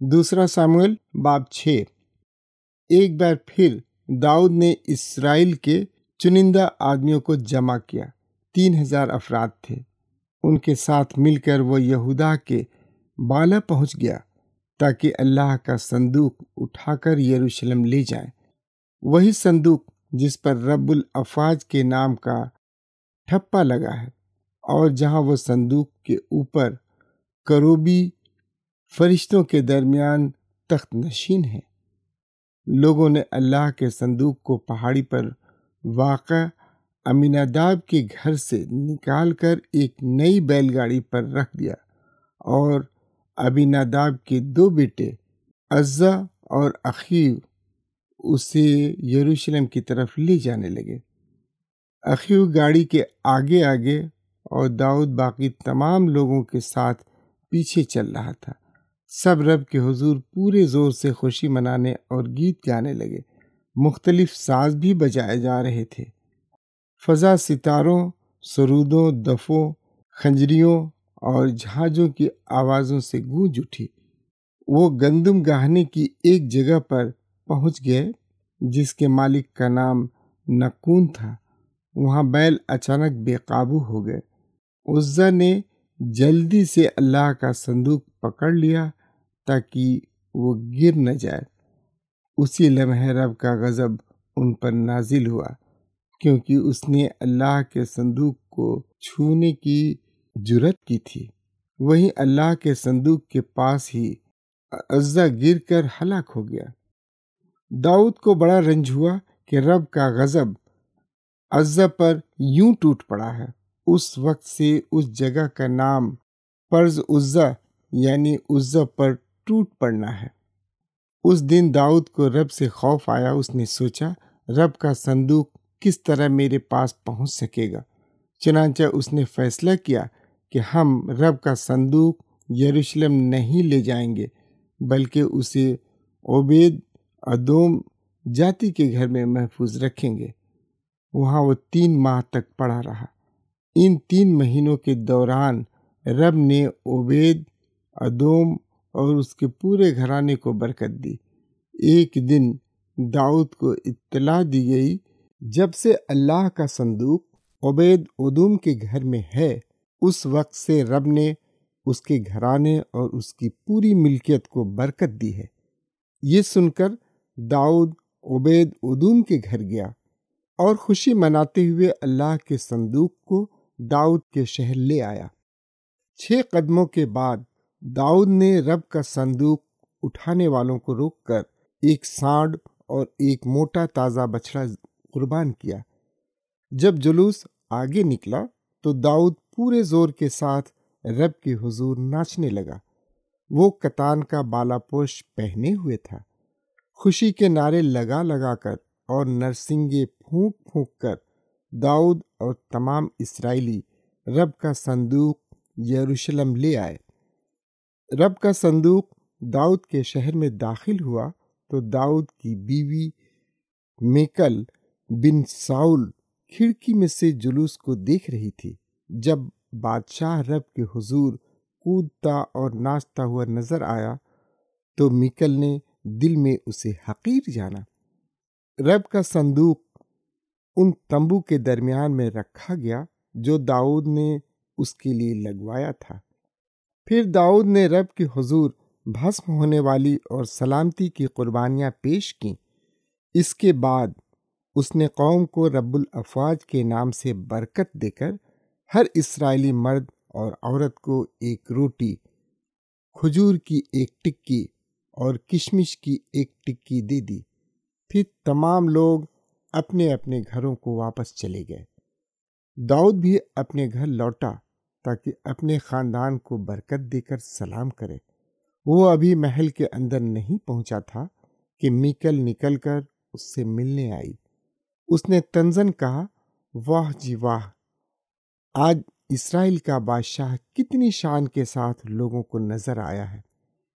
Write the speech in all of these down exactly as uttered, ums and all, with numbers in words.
दूसरा सामुएल बाब छः। एक बार फिर दाऊद ने इस्राएल के चुनिंदा आदमियों को जमा किया। तीन हजार अफराद थे। उनके साथ मिलकर वो यहूदा के बाला पहुंच गया ताकि अल्लाह का संदूक उठाकर यरूशलेम ले जाए। वही संदूक जिस पर रब्बुल अफवाज के नाम का ठप्पा लगा है और जहां वो संदूक के ऊपर करूबी फरिश्तों के दरमियान तख्त नशीन है। लोगों ने अल्लाह के संदूक को पहाड़ी पर वाक़ा अमीनादाब के घर से निकालकर एक नई बैलगाड़ी पर रख दिया और अमीनादाब के दो बेटे अज्जा और अखीव उसे यरूशलेम की तरफ ले जाने लगे। अखीव गाड़ी के आगे आगे और दाऊद बाकी तमाम लोगों के साथ पीछे चल रहा था। सब रब के हुजूर पूरे जोर से खुशी मनाने और गीत गाने लगे। मुख्तलिफ साज भी बजाए जा रहे थे। फजा सितारों, सरूदों, दफों, खंजरियों और झांझों की आवाज़ों से गूंज उठी। वो गंदम गाहने की एक जगह पर पहुंच गए जिसके मालिक का नाम नकून था। वहां बैल अचानक बेकाबू हो गए। उज्जा ने जल्दी से अल्लाह का संदूक पकड़ लिया ताकि वो गिर न जाए। उसी लम्हे रब का गजब उन पर नाजिल हुआ क्योंकि उसने अल्लाह के संदूक को छूने की जुर्रत की थी। वहीं अल्लाह के संदूक के पास ही उज्जा गिरकर हलाक हो गया। दाऊद को बड़ा रंज हुआ कि रब का गजब उज्जा पर यूं टूट पड़ा है। उस वक्त से उस जगह का नाम पर्ज उज्जा यानी उज्जा पर टूट पड़ना है। उस दिन दाऊद को रब से खौफ आया। उसने सोचा, रब का संदूक किस तरह मेरे पास पहुंच सकेगा। चुनांचे उसने फैसला किया कि हम रब का संदूक यरूशलेम नहीं ले जाएंगे बल्कि उसे ओबेद अदोम जाति के घर में महफूज रखेंगे। वहां वो तीन माह तक पड़ा रहा। इन तीन महीनों के दौरान रब ने ओबेद अदोम और उसके पूरे घराने को बरकत दी। एक दिन दाऊद को इत्तला दी गई, जब से अल्लाह का संदूक ओबेद अदोम के घर में है, उस वक्त से रब ने उसके घराने और उसकी पूरी मिल्कियत को बरकत दी है। ये सुनकर दाऊद ओबेद अदोम के घर गया और खुशी मनाते हुए अल्लाह के संदूक को दाऊद के शहर ले आया। छह कदमों के बाद दाऊद ने रब का संदूक उठाने वालों को रोककर एक सांड और एक मोटा ताज़ा बछड़ा कुर्बान किया। जब जुलूस आगे निकला तो दाऊद पूरे जोर के साथ रब के हुजूर नाचने लगा। वो कतान का बालापोश पहने हुए था। खुशी के नारे लगा लगा कर और नरसिंगे फूंक फूंक कर दाऊद और तमाम इस्राएली रब का संदूक यरूशलेम ले आए। रब का संदूक दाऊद के शहर में दाखिल हुआ तो दाऊद की बीवी मेकल बिन साउल खिड़की में से जुलूस को देख रही थी। जब बादशाह रब के हुजूर कूदता और नाचता हुआ नजर आया तो मिकल ने दिल में उसे हकीर जाना। रब का संदूक उन तंबू के दरमियान में रखा गया जो दाऊद ने उसके लिए लगवाया था। फिर दाऊद ने रब के हुजूर भस्म होने वाली और सलामती की कुर्बानियां पेश की। इसके बाद उसने कौम को रब्बुल अफवाज के नाम से बरकत देकर हर इस्राएली मर्द और औरत को एक रोटी, खजूर की एक टिक्की और किशमिश की एक टिक्की दे दी। फिर तमाम लोग अपने अपने घरों को वापस चले गए। दाऊद भी अपने घर लौटा ताकि अपने खानदान को बरकत देकर सलाम करे। वो अभी महल के अंदर नहीं पहुंचा था कि मीकल निकलकर उससे मिलने आई। उसने तंजन कहा, वाह जी वाह, आज इस्राएल का बादशाह कितनी शान के साथ लोगों को नजर आया है।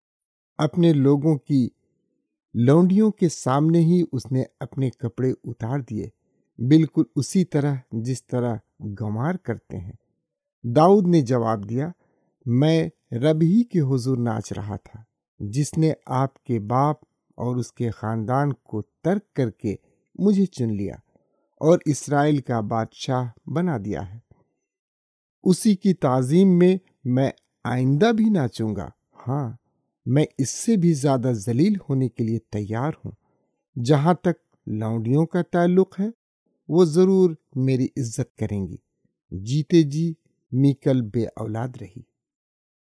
अपने लोगों की लौंडियों के सामने ही उसने अपने कपड़े उतार दिए, बिल्कुल उसी तरह जिस तरह गंवार करते हैं। दाऊद ने जवाब दिया, मैं रब ही के हुजूर नाच रहा था। जिसने आपके बाप और उसके खानदान को तर्क करके मुझे चुन लिया और इस्राएल का बादशाह बना दिया है। उसी की ताज़ीम में मैं आइंदा भी नाचूंगा। हाँ, मैं इससे भी ज्यादा जलील होने के लिए तैयार हूं। जहां तक लौंडियों का ताल्लुक है, वो जरूर मेरी इज्जत करेंगी। जीते जी मीकल बे औलाद रही।